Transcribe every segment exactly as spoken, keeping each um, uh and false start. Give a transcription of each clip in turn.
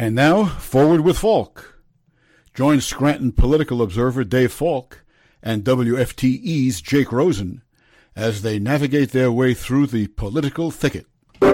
And now, Forward with Falk. Join Scranton political observer Dave Falk and W F T E's Jake Rosen as they navigate their way through the political thicket.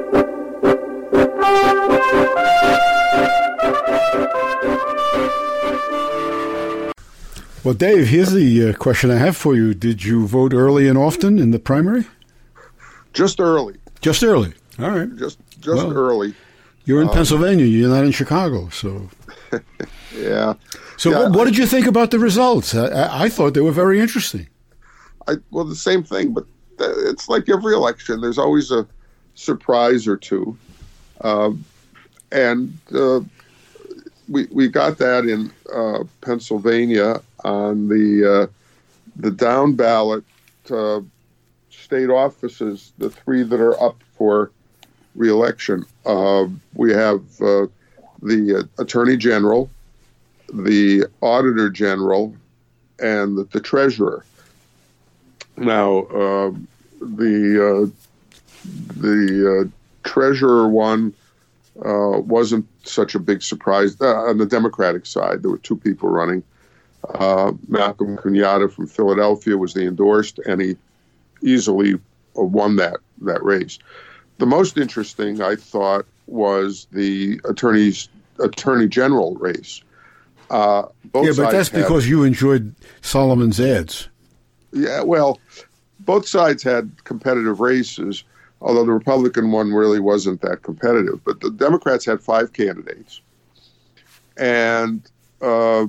Well, Dave, here's the uh, question I have for you. Did you vote early and often in the primary? Just early. Just early. All right. Just just well, early. You're in um, Pennsylvania. You're not in Chicago, so. yeah. So yeah, what, what I, did you think about the results? I, I thought they were very interesting. I well, the same thing, but it's like every election. There's always a surprise or two, um, and uh, we we got that in uh, Pennsylvania on the uh, the down ballot uh, state offices, the three that are up for re-election. Uh, we have uh, the uh, Attorney General, the Auditor General, and the, the Treasurer. Now, uh, the uh, the uh, Treasurer one uh, wasn't such a big surprise. Uh, on the Democratic side, there were two people running. Uh, Malcolm Kenyatta from Philadelphia was the endorsed, and he easily uh, won that that race. The most interesting, I thought, was the attorney's attorney general race. Uh, both yeah, but that's had, because you enjoyed Solomon's ads. Yeah, well, both sides had competitive races, although the Republican one really wasn't that competitive. But the Democrats had five candidates, and uh,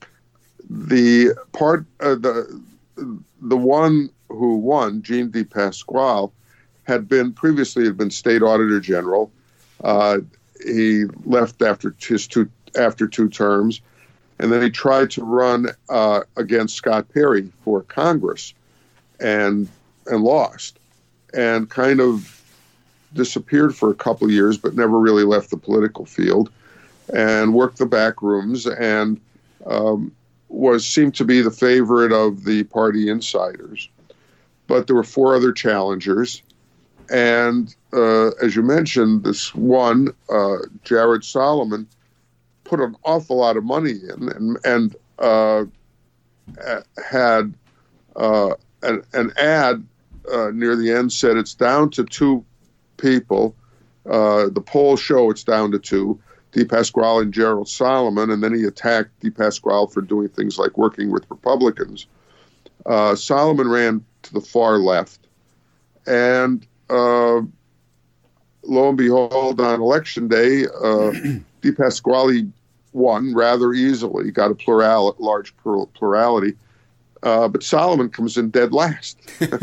the part uh, the the one who won, Gene DePasquale, had been previously had been state auditor general. Uh, he left after his two after two terms, and then he tried to run uh, against Scott Perry for Congress, and and lost, and kind of disappeared for a couple of years, but never really left the political field, and worked the back rooms, and um, was seemed to be the favorite of the party insiders. But there were four other challengers. And uh, as you mentioned, this one, uh, Jared Solomon, put an awful lot of money in and, and uh, had uh, an, an ad uh, near the end said it's down to two people. Uh, the polls show it's down to two, DePasquale and Gerald Solomon, and then he attacked DePasquale for doing things like working with Republicans. Uh, Solomon ran to the far left, and Uh, lo and behold, on election day, uh, DePasquale won rather easily, got a plural, large plurality, uh, but Solomon comes in dead last.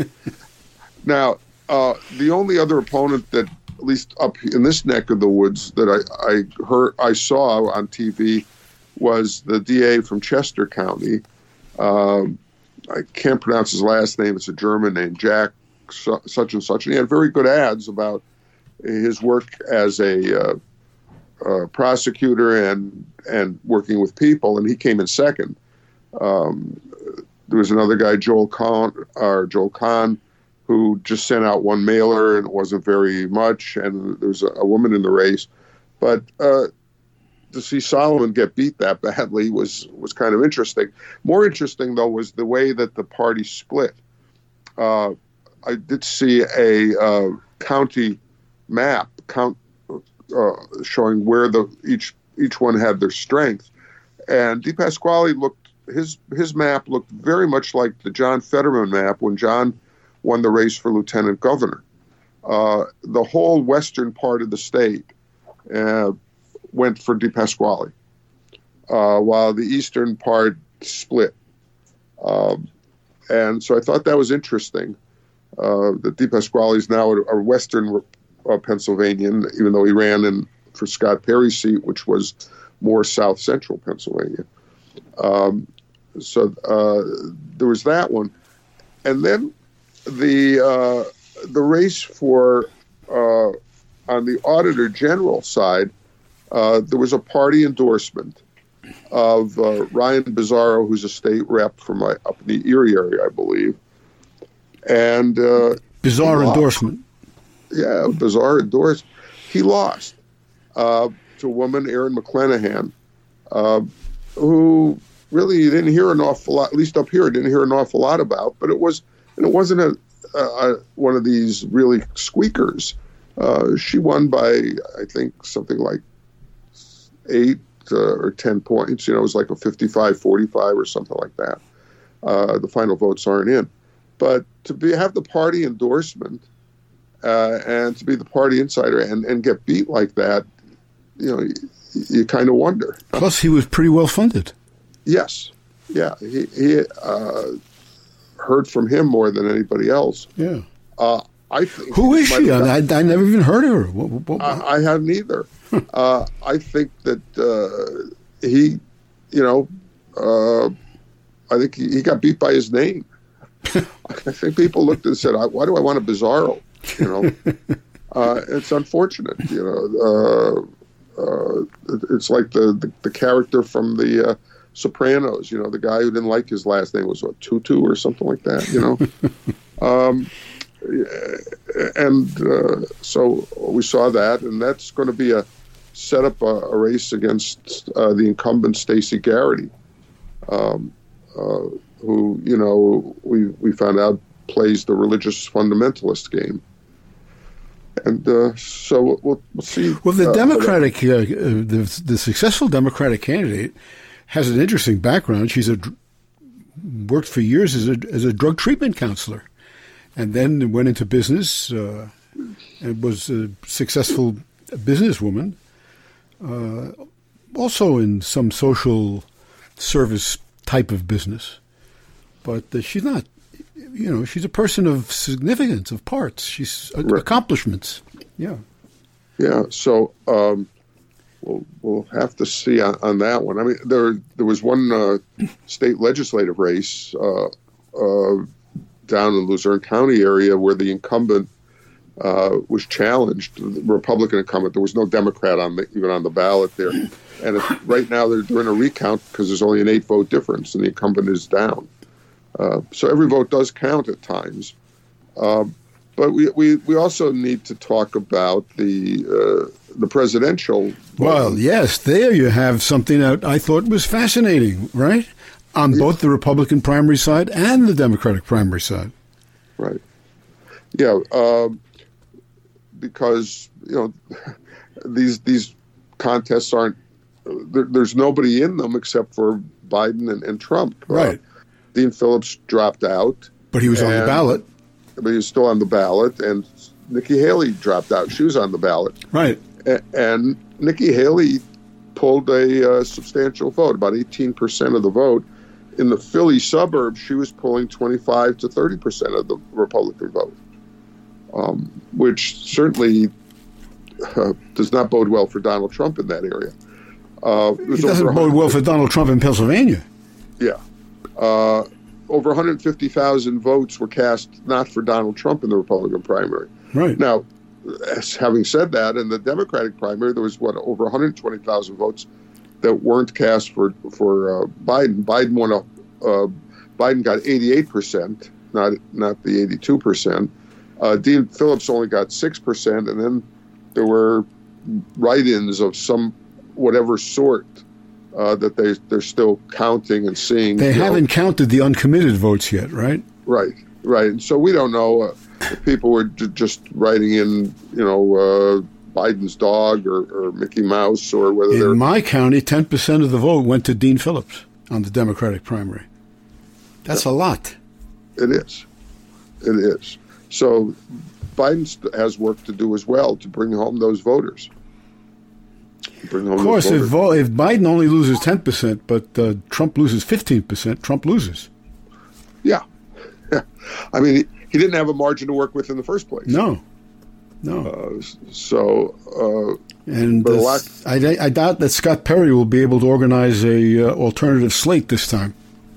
Now, uh, the only other opponent that, at least up in this neck of the woods, that I, I heard, I saw on T V was the D A from Chester County. Um, I can't pronounce his last name; it's a German name, Jack such and such, and he had very good ads about his work as a uh, uh, prosecutor and and working with people, and he came in second. Um, there was another guy, Joel Kahn, or Joel Kahn, who just sent out one mailer, and it wasn't very much, and there was a, a woman in the race. But uh, to see Solomon get beat that badly was, was kind of interesting. More interesting, though, was the way that the party split. Uh, I did see a uh, county map count uh, showing where the each each one had their strength, and DePasquale looked his his map looked very much like the John Fetterman map when John won the race for lieutenant governor. Uh, the whole western part of the state uh, went for DePasquale, uh, while the eastern part split, um, and so I thought that was interesting. Uh, that DePasquale is now a, a Western uh, Pennsylvanian, even though he ran in for Scott Perry's seat, which was more South Central Pennsylvania. Um, so uh, there was that one, and then the uh, the race for uh, on the Auditor General side, uh, there was a party endorsement of uh, Ryan Bizzarro, who's a state rep from uh, up in the Erie area, I believe. And uh, bizarre endorsement. Yeah, bizarre endorsement. He lost. Uh, to a woman, Erin McClanahan, uh, who really you didn't hear an awful lot, at least up here, didn't hear an awful lot about. But it was, and it wasn't a, a one of these really squeakers. Uh, she won by, I think, something like eight uh, or ten points. You know, it was like a fifty-five forty-five or something like that. Uh, the final votes aren't in. But to be have the party endorsement uh, and to be the party insider and, and get beat like that, you know, you, you kind of wonder. Plus, he was pretty well funded. Yes. Yeah. He, he uh, heard from him more than anybody else. Yeah. Uh, I think. Who is she? I, I never even heard of her. What, what, what? I, I haven't either. uh, I think that uh, he, you know, uh, I think he, he got beat by his name. I think people looked and said, "Why do I want a Bizarro?" You know, uh, it's unfortunate. You know, uh, uh, it's like the, the, the character from the uh, Sopranos. You know, the guy who didn't like his last name was what, Tutu or something like that. You know, um, and uh, so we saw that, and that's going to be a set up a, a race against uh, the incumbent Stacey Garrity. Um, uh, who, you know, we we found out plays the religious fundamentalist game. And uh, so we'll, we'll see. Well, the uh, Democratic, uh, the, the successful Democratic candidate has an interesting background. She's a, worked for years as a, as a drug treatment counselor and then went into business uh, and was a successful businesswoman, uh, also in some social service type of business. But uh, she's not, you know, she's a person of significance, of parts. She's uh, right. accomplishments. Yeah. Yeah. So um, we'll we'll have to see on, on that one. I mean, there there was one uh, state legislative race uh, uh, down in Luzerne County area where the incumbent uh, was challenged, the Republican incumbent. There was no Democrat on the, even on the ballot there. And it, right now they're doing a recount because there's only an eight vote difference, and the incumbent is down. Uh, so every vote does count at times. Um, but we, we, we also need to talk about the uh, the presidential vote. Well, yes, there you have something that I thought was fascinating, right? On both the Republican primary side and the Democratic primary side. Right. Yeah, um, because, you know, these these contests aren't, there, there's nobody in them except for Biden and, and Trump. Right. Uh, Dean Phillips dropped out. But he was and, on the ballot. But he was still on the ballot. And Nikki Haley dropped out. She was on the ballot. Right. A- and Nikki Haley pulled a uh, substantial vote, about eighteen percent of the vote. In the Philly suburbs, she was pulling twenty-five to thirty percent of the Republican vote, um, which certainly uh, does not bode well for Donald Trump in that area. Uh, it doesn't bode well for Donald Trump in Pennsylvania. Yeah. Uh, over one hundred fifty thousand votes were cast not for Donald Trump in the Republican primary. Right. Now, as having said that, in the Democratic primary, there was, what, over one hundred twenty thousand votes that weren't cast for for uh, Biden. Biden won a, uh, Biden got eighty-eight percent, not not the eighty-two percent. Uh, Dean Phillips only got six percent, and then there were write-ins of some whatever sort. Uh, that they, they're still counting and seeing. They haven't know. counted the uncommitted votes yet, right? Right, right. And so we don't know uh, if people were j- just writing in, you know, uh, Biden's dog or, or Mickey Mouse or whether in they're... In my county, ten percent of the vote went to Dean Phillips on the Democratic primary. That's yeah. a lot. It is. It is. So Biden has work to do as well to bring home those voters. Of course, if, if Biden only loses ten percent, but uh, Trump loses fifteen percent, Trump loses. Yeah. yeah. I mean, he, he didn't have a margin to work with in the first place. No. No. Uh, so, uh, and uh, lot- I, I doubt that Scott Perry will be able to organize a uh, alternative slate this time.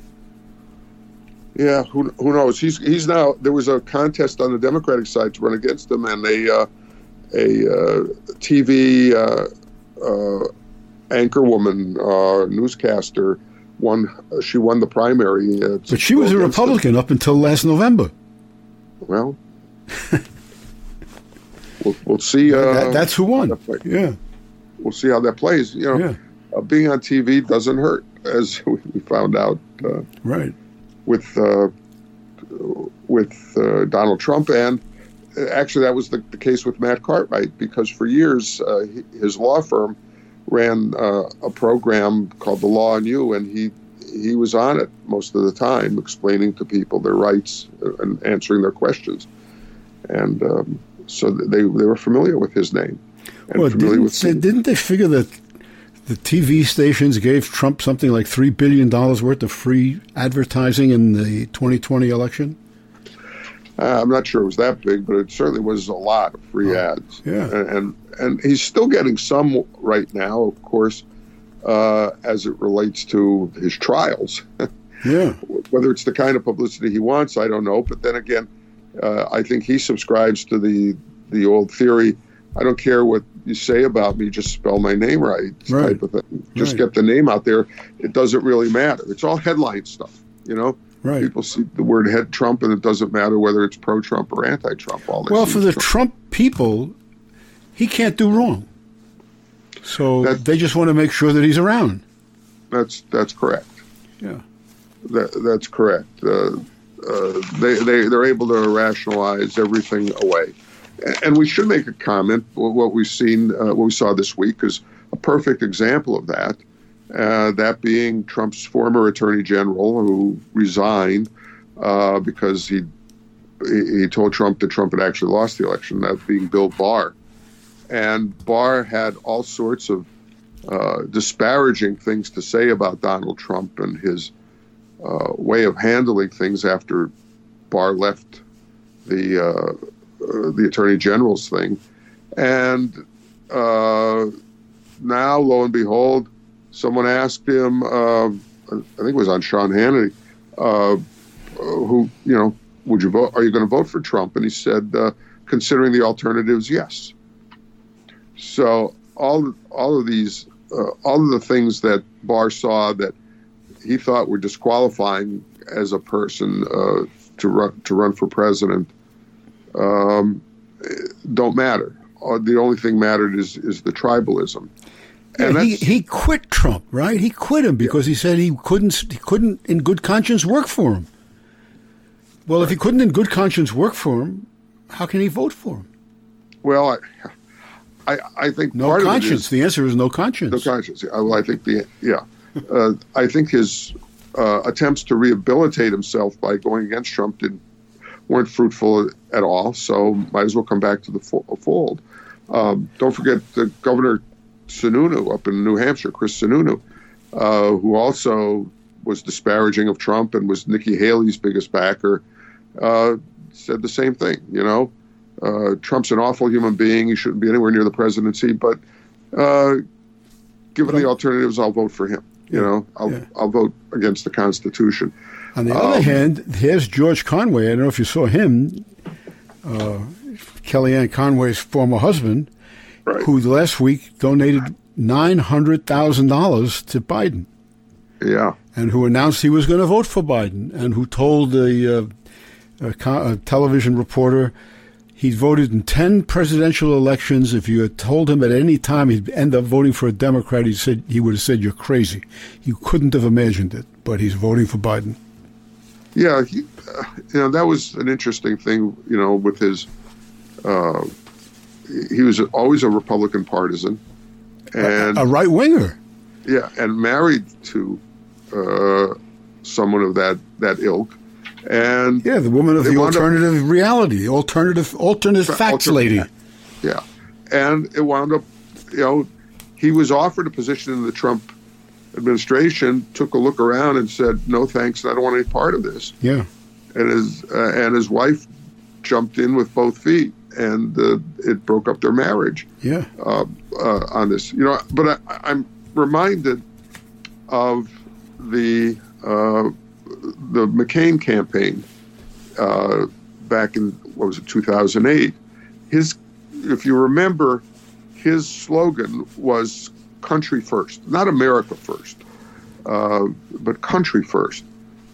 Yeah, who who knows? He's he's now, there was a contest on the Democratic side to run against him, and a, uh, a uh, T V... Uh, Uh, anchorwoman, uh, newscaster, won. Uh, she won the primary. Uh, but she was a Republican up until last November. Well, we'll, we'll see. Uh, that, that's who won. Yeah. we'll see how that plays. You know, Yeah. uh, being on T V doesn't hurt, as we found out. Uh, Right. With uh, with uh, Donald Trump, and actually that was the, the case with Matt Cartwright, because for years uh, his law firm ran uh, a program called The Law on You, and he he was on it most of the time, explaining to people their rights and answering their questions, and um, so they they were familiar with his name. And Well, familiar didn't, with say, didn't they figure that the T V stations gave Trump something like three billion dollars worth of free advertising in the twenty twenty election? Uh, I'm not sure it was that big, but it certainly was a lot of free Oh, ads. yeah. And, and and he's still getting some right now, of course, uh, as it relates to his trials. Yeah. Whether it's the kind of publicity he wants, I don't know. But then again, uh, I think he subscribes to the the old theory, I don't care what you say about me, just spell my name right, Right. type of thing. Just Right. get the name out there. It doesn't really matter. It's all headline stuff, you know? Right. People see the word head Trump, and it doesn't matter whether it's pro-Trump or anti-Trump. All they Well, see for is the Trump. Trump people, he can't do wrong. So That- they just want to make sure that he's around. That's that's correct. Yeah. That, that's correct. Uh, uh, they they they're able to rationalize everything away, and we should make a comment. What we've seen, uh, what we saw this week, is a perfect example of that. Uh, that being Trump's former Attorney General, who resigned uh, because he he told Trump that Trump had actually lost the election. That being Bill Barr, and Barr had all sorts of uh, disparaging things to say about Donald Trump and his uh, way of handling things after Barr left the uh, uh, the Attorney General's thing, and uh, now, lo and behold, someone asked him, uh, I think it was on Sean Hannity, uh, who, you know, would you vote? Are you going to vote for Trump? And he said, uh, considering the alternatives, yes. So all all of these, uh, all of the things that Barr saw that he thought were disqualifying as a person uh, to run to run for president um, don't matter. Uh, the only thing mattered is is the tribalism. Yeah, And he, that's- he quit Trump, right? He quit him because he said he couldn't he couldn't in good conscience work for him. Well, if he couldn't in good conscience work for him, how can he vote for him? Well, I, I, I think No part conscience. of it is The answer is no conscience. no conscience. Yeah, well, I think the yeah, uh, I think his uh, attempts to rehabilitate himself by going against Trump didn't weren't fruitful at all. So might as well come back to the fo- fold. Um, don't forget the Governor Sununu up in New Hampshire, Chris Sununu, uh, who also was disparaging of Trump and was Nikki Haley's biggest backer, uh, said the same thing. You know, uh, Trump's an awful human being. He shouldn't be anywhere near the presidency. But uh, given the alternatives, I'll vote for him. You know, I'll Yeah. I'll vote against the Constitution. On the Um, other hand, here's George Conway. I don't know if you saw him, uh, Kellyanne Conway's former husband, Right. who last week donated nine hundred thousand dollars to Biden, Yeah. and who announced he was going to vote for Biden, and who told the uh, a, co- a television reporter he'd voted in ten presidential elections. If you had told him at any time he'd end up voting for a Democrat, he said he would have said you're crazy. You couldn't have imagined it, but he's voting for Biden. Yeah, he, uh, you know, that was an interesting thing, you know, with his, uh, he was always a Republican partisan, and A right winger. yeah, and married to uh, someone of that, that ilk, and Yeah, the woman of They the wound up- alternative reality, alternative, alternate facts Alter- lady. yeah, and it wound up, you know, he was offered a position in the Trump administration, took a look around and said, no thanks, I don't want any part of this. Yeah, And his uh, and his wife jumped in with both feet, and uh, it broke up their marriage yeah, uh, uh, on this. You know, but I, I'm reminded of the uh, the McCain campaign uh, back in what was it, two thousand eight. His, if you remember, his slogan was "Country first," not America first, uh, but country first.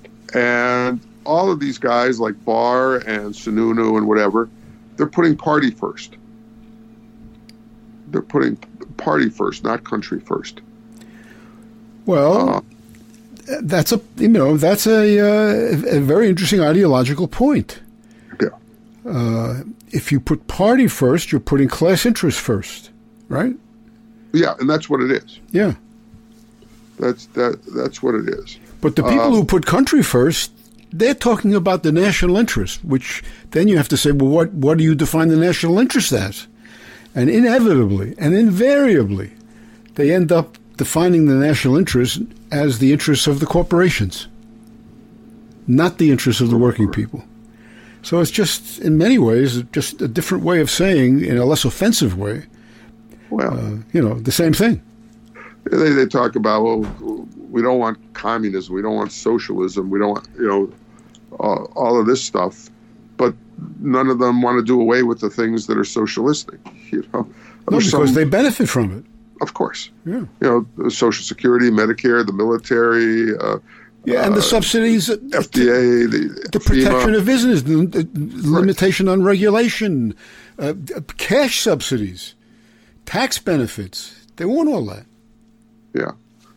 And all of these guys like Barr and Sununu and whatever, they're putting party first. They're putting party first, not country first. Well, uh, that's a you know that's a, uh, a very interesting ideological point. Yeah. Uh, if you put party first, you're putting class interest first, right? Yeah, and that's what it is. Yeah. That's that. That's what it is. But the people um, who put country first, they're talking about the national interest, which then you have to say, well, what what do you define the national interest as? And inevitably and invariably, they end up defining the national interest as the interests of the corporations, not the interests of the working people. So it's just, in many ways, just a different way of saying, in a less offensive way, well, uh, you know, the same thing. They, they talk about, well, we don't want communism, we don't want socialism, we don't want, you know, uh, all of this stuff, but none of them want to do away with the things that are socialistic, you know. No, because some, they benefit from it. Of course. Yeah. You know, Social Security, Medicare, the military. Uh, yeah, and the uh, subsidies. F D A, the, the protection of business, the, the limitation right. on regulation, uh, cash subsidies, tax benefits. They want all that. Yeah.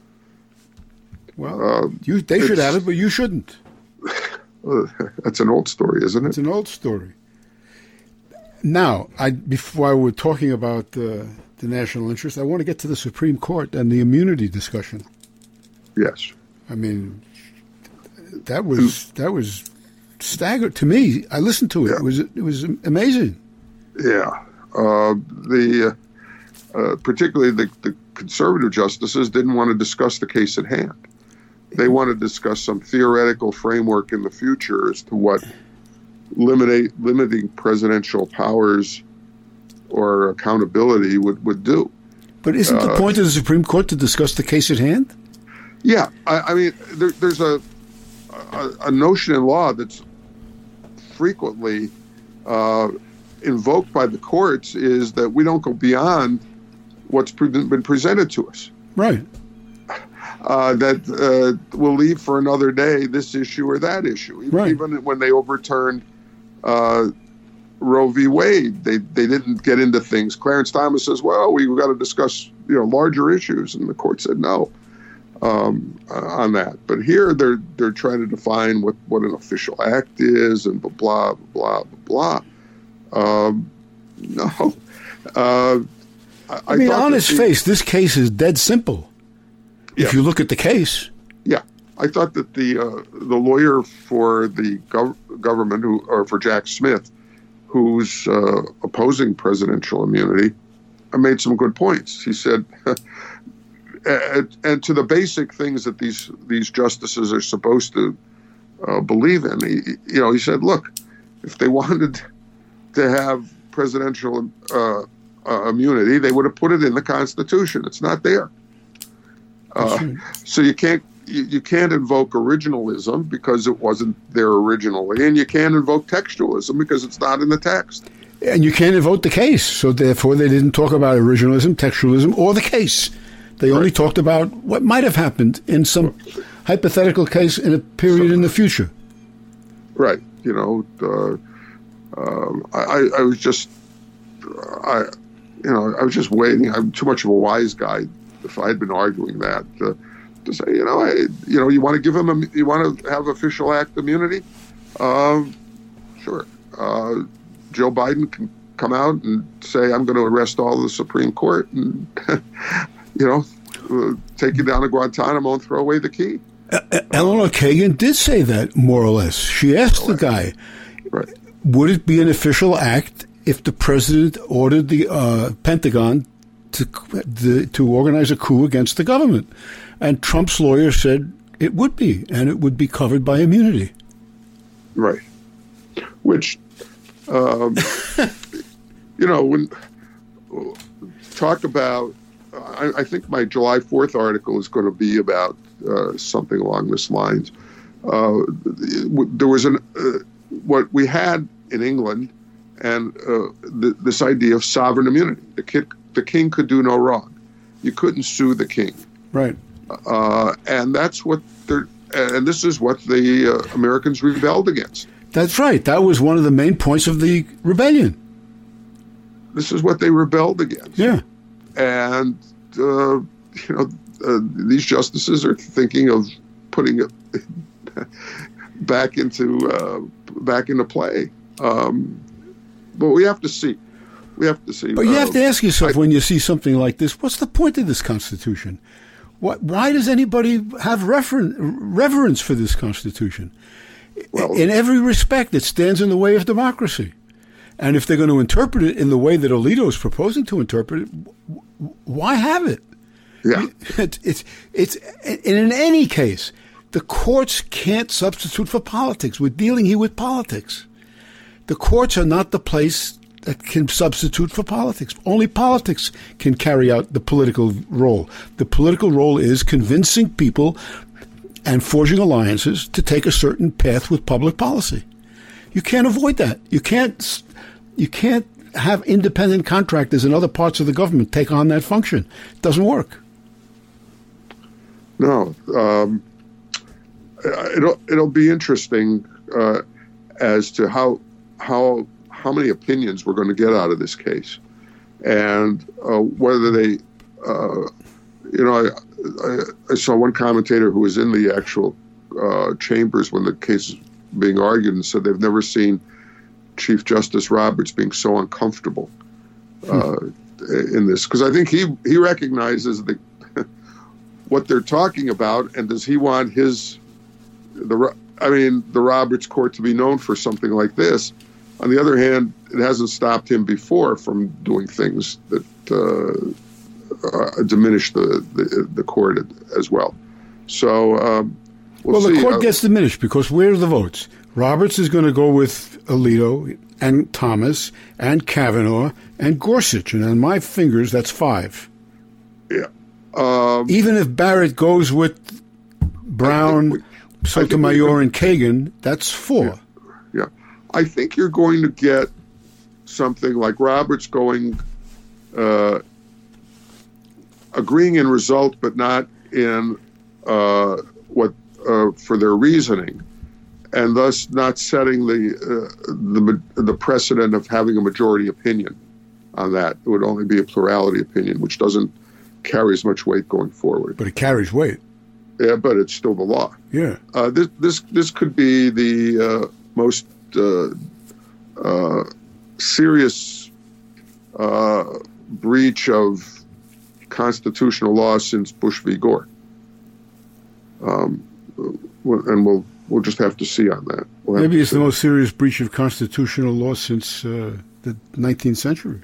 Well, uh, you, they should have it, but you shouldn't. Uh, that's an old story, isn't it? It's an old story. Now, I before we're talking about uh, the national interest, I want to get to the Supreme Court and the immunity discussion. Yes. I mean, that was that was staggering to me. I listened to it. Yeah. It was it was amazing. Yeah. Uh, the uh, uh, particularly the, the conservative justices didn't want to discuss the case at hand. They want to discuss some theoretical framework in the future as to what limiting limiting presidential powers or accountability would, would do. But isn't uh, the point of the Supreme Court to discuss the case at hand? Yeah. I, I mean, there, there's a, a a notion in law that's frequently uh, invoked by the courts is that we don't go beyond what's pre- been presented to us. Right. Uh, that uh, will leave for another day this issue or that issue. Even, right. even when they overturned uh, Roe v. Wade, they they didn't get into things. Clarence Thomas says, "Well, we've got to discuss you know larger issues," and the court said no um, uh, on that. But here they're they're trying to define what, what an official act is and blah blah blah blah blah. Um, no, uh, I, I mean, I on its the, face, this case is dead simple. If yeah. you look at the case. Yeah. I thought that the uh, the lawyer for the gov- government, who or for Jack Smith, who's uh, opposing presidential immunity, made some good points. He said, and, and to the basic things that these these justices are supposed to uh, believe in, he, you know, he said, look, if they wanted to have presidential uh, uh, immunity, they would have put it in the Constitution. It's not there. Uh, so you can't you, you can't invoke originalism because it wasn't there originally, and you can't invoke textualism because it's not in the text. And you can't invoke the case, so therefore they didn't talk about originalism, textualism, or the case. They right. only talked about what might have happened in some hypothetical case in a period so, in the future. Right. You know, uh, um, I, I was just, I, you know, I was just waiting. I'm too much of a wise guy. If I had been arguing that, uh, to say, you know, I, you know, you want to give him, a, you want to have official act immunity, um, sure. Uh, Joe Biden can come out and say, I'm going to arrest all of the Supreme Court and, you know, uh, take you down to Guantanamo and throw away the key. Uh, Eleanor Kagan did say that, more or less. She asked the guy, right. would it be an official act if the president ordered the uh, Pentagon To, the, to organize a coup against the government? And Trump's lawyer said it would be, and it would be covered by immunity. Right. Which, um, you know, when talk about, I, I think my July fourth article is going to be about uh, something along this lines. Uh, there was an uh, what we had in England, and uh, the, this idea of sovereign immunity. The kid. The king could do no wrong. You couldn't sue the king. Right. Uh, and that's what they're, and this is what the uh, Americans rebelled against. That's right. That was one of the main points of the rebellion. This is what they rebelled against. Yeah. and uh, you know uh, these justices are thinking of putting it back into uh, back into play. Um, but we have to see. We have to see. But you uh, have to ask yourself I, when you see something like this: what's the point of this Constitution? What? Why does anybody have referen- reverence for this Constitution? Well, in every respect, it stands in the way of democracy. And if they're going to interpret it in the way that Alito is proposing to interpret it, why have it? Yeah. It's, it's, it's, and in any case, the courts can't substitute for politics. We're dealing here with politics. The courts are not the place that can substitute for politics. Only politics can carry out the political role. The political role is convincing people and forging alliances to take a certain path with public policy. You can't avoid that. You can't, you can't have independent contractors in other parts of the government take on that function. It doesn't work. No. Um, it'll, it'll be interesting uh, as to how, how, how many opinions we're going to get out of this case, and uh, whether they, uh, you know, I, I, I saw one commentator who was in the actual uh, chambers when the case was being argued and said they've never seen Chief Justice Roberts being so uncomfortable uh, hmm. in this, because I think he he recognizes the what they're talking about, and does he want his the I mean the Roberts Court to be known for something like this? On the other hand, it hasn't stopped him before from doing things that uh, uh, diminish the, the the court as well. So, um, we'll, well the see. court uh, gets diminished because where are the votes? Roberts is going to go with Alito and Thomas and Kavanaugh and Gorsuch, and on my fingers, that's five. Yeah. Um, Even if Barrett goes with Brown, we, Sotomayor, and Kagan, that's four. Yeah. yeah. I think you're going to get something like Roberts going, uh, agreeing in result, but not in uh, what uh, for their reasoning, and thus not setting the uh, the the precedent of having a majority opinion on that. It would only be a plurality opinion, which doesn't carry as much weight going forward. But it carries weight. Yeah, but it's still the law. Yeah. Uh, this this this could be the uh, most uh, uh, serious uh, breach of constitutional law since Bush v. Gore. Um, and we'll we'll just have to see on that. We'll Maybe it's see. the most serious breach of constitutional law since uh, the nineteenth century.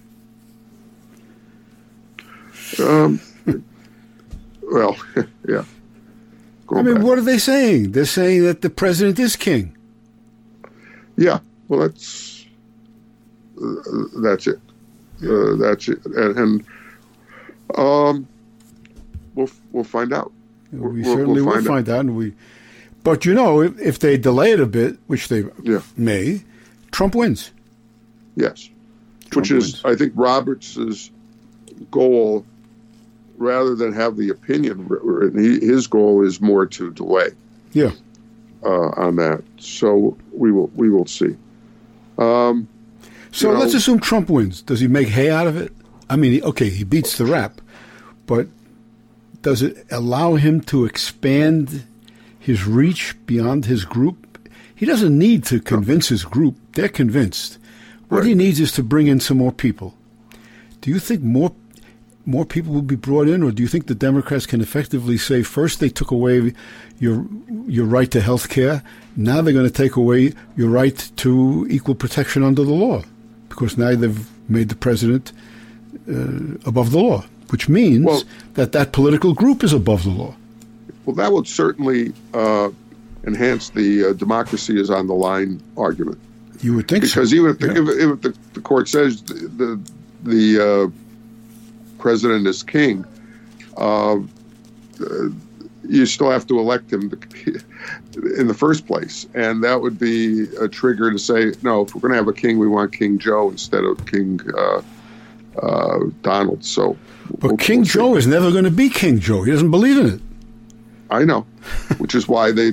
Um, well, yeah. Going I mean, back. what are they saying? They're saying that the president is king. Yeah, well, that's uh, that's it. Uh, that's it, and, and um, we'll we'll find out. We We'll, certainly we'll will find, find out. And we, but you know, if, if they delay it a bit, which they yeah. may, Trump wins. Yes, Trump which is, wins. I think, Roberts's goal, rather than have the opinion written, he, his goal is more to delay. Yeah. Uh, on that, so we will we will see. Um, so you know, let's assume Trump wins. Does he make hay out of it? I mean, okay, he beats the rap, but does it allow him to expand his reach beyond his group? He doesn't need to convince his group. They're convinced. What Right. he needs is to bring in some more people. Do you think more more people will be brought in, or do you think the Democrats can effectively say, first they took away your your right to health care, now they're going to take away your right to equal protection under the law, because now they've made the president uh, above the law, which means well, that that political group is above the law. well, that would certainly uh, enhance the uh, democracy is on the line argument. You would think Because so. even if the, Yeah. if, if the, the court says the the, the uh, president is king, uh, uh, you still have to elect him to be in the first place, and that would be a trigger to say, no, if we're going to have a king, we want King Joe instead of King uh, uh, Donald. So, But we'll, King we'll Joe see. is never going to be King Joe. He doesn't believe in it. I know, which is why they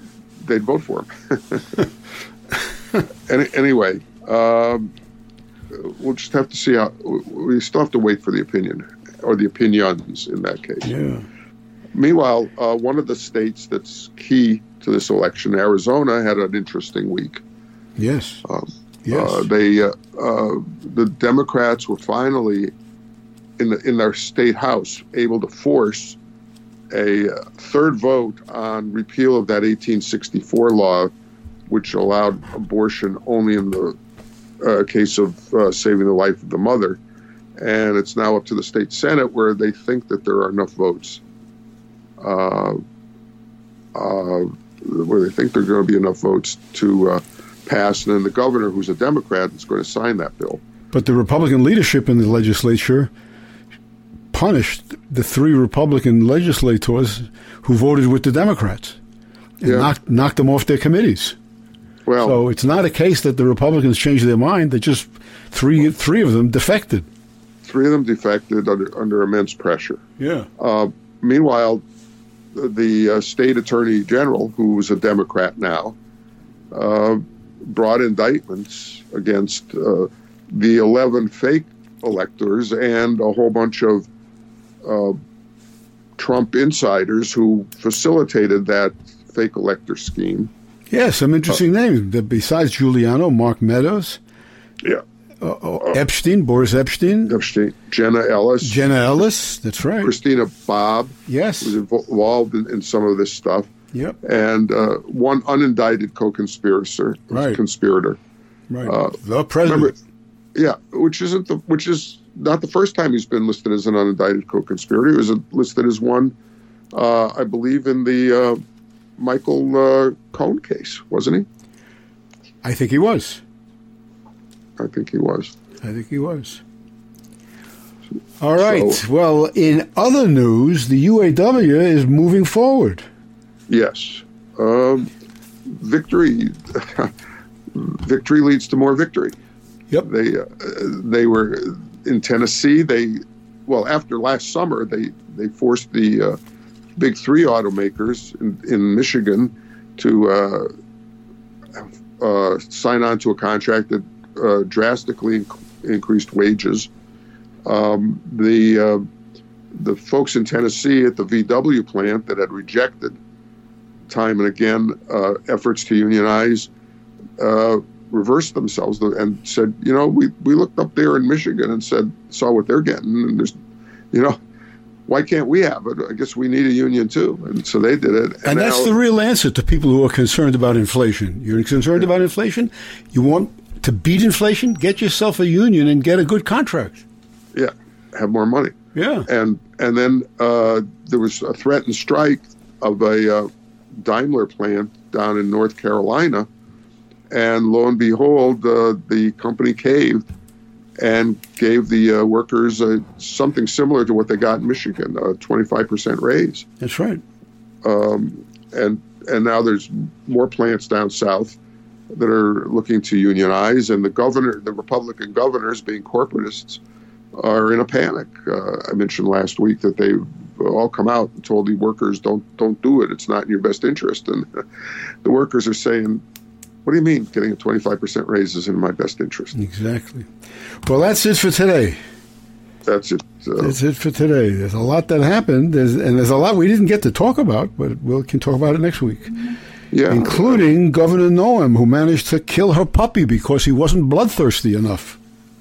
they'd vote for him. Any, anyway, um, we'll just have to see how. We still have to wait for the opinion or the opinions in that case. Yeah. Meanwhile, uh, one of the states that's key to this election, Arizona, had an interesting week. Yes. Um, yes. Uh, they uh, uh, the Democrats were finally in the in their state house able to force a third vote on repeal of that eighteen sixty-four law, which allowed abortion only in the uh, case of uh, saving the life of the mother. And it's now up to the state Senate, where they think that there are enough votes, uh, uh, where they think there are going to be enough votes to uh, pass. And then the governor, who's a Democrat, is going to sign that bill. But the Republican leadership in the legislature punished the three Republican legislators who voted with the Democrats and Yeah. knocked, knocked them off their committees. Well, So it's not a case that the Republicans changed their mind. They just three three of them defected. three of them defected under, under immense pressure. Yeah. Uh, meanwhile, the, the uh, state attorney general, who's a Democrat now, uh, brought indictments against uh, the eleven fake electors and a whole bunch of uh, Trump insiders who facilitated that fake elector scheme. Yeah, some interesting Uh, names. Besides Giuliano, Mark Meadows, Yeah. uh, uh, Epstein, Boris Epstein, Epstein, Jenna Ellis, Jenna Ellis. That's right. Christina Bobb Yes. was invo- involved in, in some of this stuff. Yep. And uh, one unindicted co-conspirator, Right. conspirator. Right. Uh, the president. Remember, yeah, which isn't the which is not the first time he's been listed as an unindicted co-conspirator. He was listed as one, uh, I believe, in the uh, Michael uh, Cohen case, wasn't he? I think he was. I think he was. I think he was. All right. So- well, in other news, the U A W is moving forward. Yes, um, victory. Victory leads to more victory. Yep. They uh, they were in Tennessee. They well after last summer they they forced the uh, big three automakers in, in Michigan to uh, uh, sign on to a contract that uh, drastically inc- increased wages. Um, the uh, the folks in Tennessee at the V W plant that had rejected time and again uh, efforts to unionize uh, reversed themselves and said, you know, we, we looked up there in Michigan and said, saw what they're getting, and there's, you know, why can't we have it? I guess we need a union too. And so they did it. And, and that's now, the real answer to people who are concerned about inflation. You're concerned about inflation? You want to beat inflation? Get yourself a union and get a good contract. yeah, have more money. Yeah. And and then uh, there was a threatened strike of a uh, Daimler plant down in North Carolina. And lo and behold, uh, the company caved and gave the uh, workers uh, something similar to what they got in Michigan, a twenty-five percent raise. That's right. Um, and and now there's more plants down south that are looking to unionize, and the governor, the Republican governors, being corporatists, are in a panic. Uh, I mentioned last week that they've all come out and told the workers, don't don't do it. It's not in your best interest. And the workers are saying, what do you mean getting a twenty-five percent raise is in my best interest? Exactly. Well, that's it for today. That's it. Uh, That's it for today. There's a lot that happened, there's, and there's a lot we didn't get to talk about, but we can talk about it next week. yeah. Including Governor Noem, who managed to kill her puppy because he wasn't bloodthirsty enough.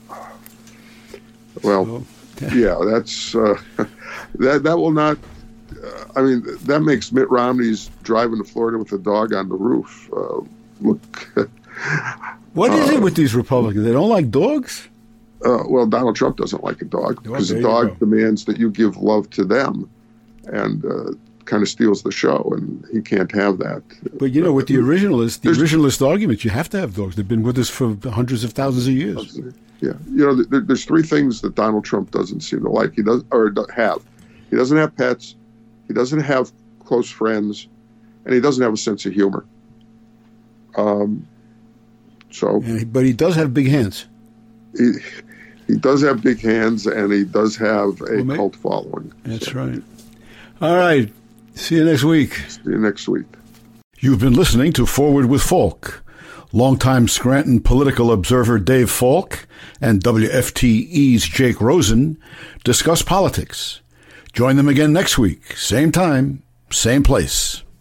Well, So, yeah, that's uh, that. That will not. Uh, I mean, that makes Mitt Romney's driving to Florida with a dog on the roof uh, look. What is Uh, it with these Republicans? They don't like dogs? Uh, well, Donald Trump doesn't like a dog Well, because there the you dog go. demands that you give love to them, and uh, kind of steals the show, and he can't have that. But, you know, with the originalist, the There's- originalist argument, you have to have dogs. They've been with us for hundreds of thousands of years. Yeah, you know, there, there's three things that Donald Trump doesn't seem to like. He does or do- have. He doesn't have pets. He doesn't have close friends, and he doesn't have a sense of humor. Um. So And he- but he does have big hands. he he does have big hands, and he does have a Well, may- cult following. That's So, right. All right. See you next week. see you next week. You've been listening to Forward with Falk. Longtime Scranton political observer Dave Falk and W F T E's Jake Rosen discuss politics. Join them again next week, same time, same place.